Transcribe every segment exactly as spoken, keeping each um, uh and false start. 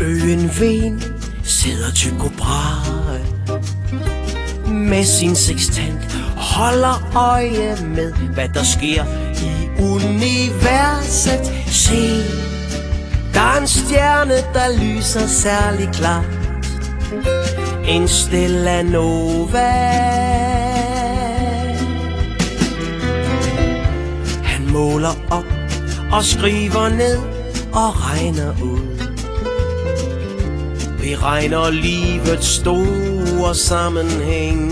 Øen Ven sidder Tycho Brahe med sin sextant, holder øje med, hvad der sker i universet. Se, der er en stjerne, der lyser særlig klart. En Stella Nova. Han måler op og skriver ned og regner ud. Beregner livets store sammenhæng.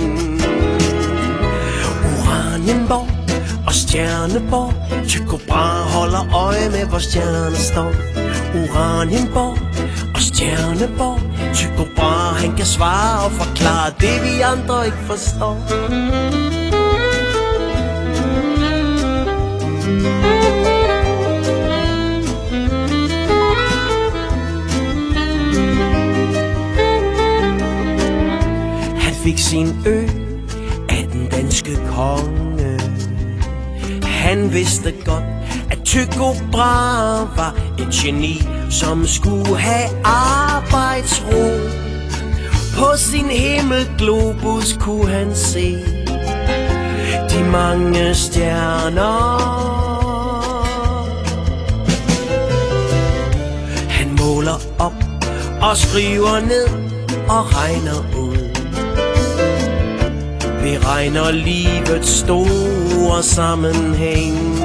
Uranienborg og Stjerneborg. Tycho Brahe holder øje med, hvor stjernerne står. Uranienborg og Stjerneborg. Tycho Brahe, han kan svare og forklare det, vi andre ikke forstår. Han fik sin ø af den danske konge. Han vidste godt, at Tycho Brahe var et geni, som skulle have arbejdsro. På sin himmelglobus kunne han se de mange stjerner. Han måler op og skriver ned og regner ud. Beregner livets store sammenhæng.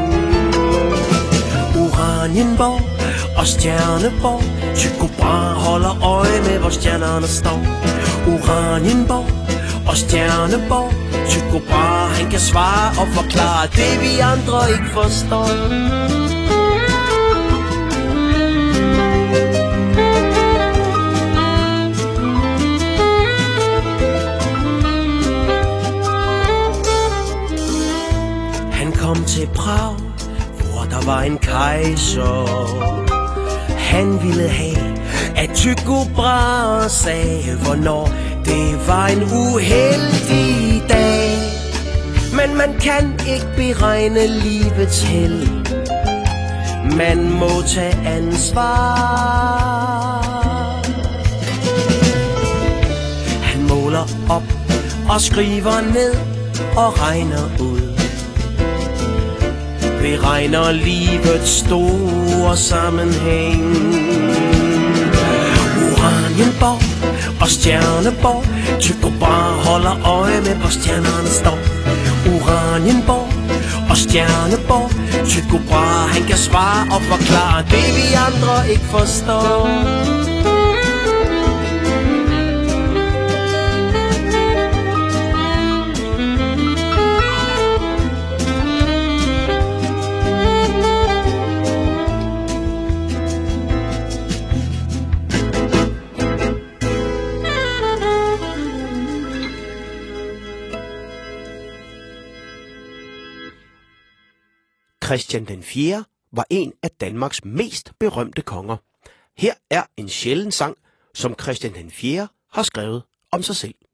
Uranienborg og Stjerneborg. Tycho Brahe holder øje med, hvor stjernerne står. Uranienborg og Stjerneborg. Tycho Brahe, han kan svare og forklare det, vi andre ikke forstår. Kom til Prag, hvor der var en kejser. Han ville have, at Tycho Brahe sagde, hvornår det var en uheldig dag. Men man kan ikke beregne livets held. Man må tage ansvar. Han måler op og skriver ned og regner ud. Beregner livets store sammenhæng. Uranienborg og Stjerneborg. Tycho Brahe holder øje med, hvor stjernerne står. Uranienborg og Stjerneborg. Tycho Brahe, han kan svare og forklare det, vi andre ikke forstår. Christian den fjerde var en af Danmarks mest berømte konger. Her er en sjælden sang, som Christian den fjerde har skrevet om sig selv.